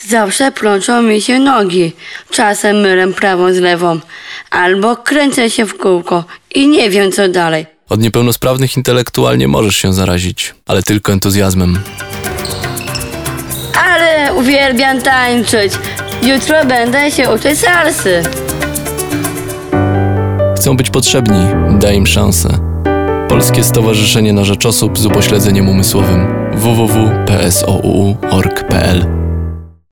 Zawsze plączą mi się nogi. Czasem mylę prawą z lewą. Albo kręcę się w kółko i nie wiem co dalej. Od niepełnosprawnych intelektualnie możesz się zarazić, ale tylko entuzjazmem. Ale uwielbiam tańczyć. Jutro będę się uczyć salsy. Chcą być potrzebni, daj im szansę. Polskie Stowarzyszenie na Rzecz Osób z Upośledzeniem Umysłowym www.psouu.org.pl